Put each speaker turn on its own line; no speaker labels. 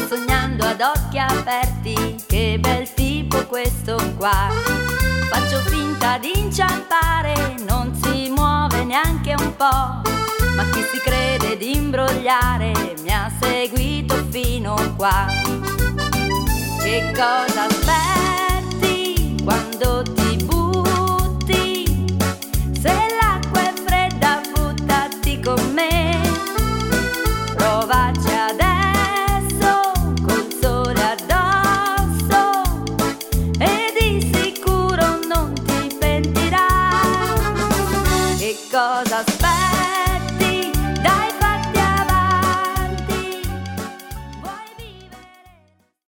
sognando ad occhi aperti, che bel tipo questo qua. Faccio finta di inciampare, non si muove neanche un po', ma chi si crede di imbrogliare mi ha seguito fino qua. Che cosa aspetta?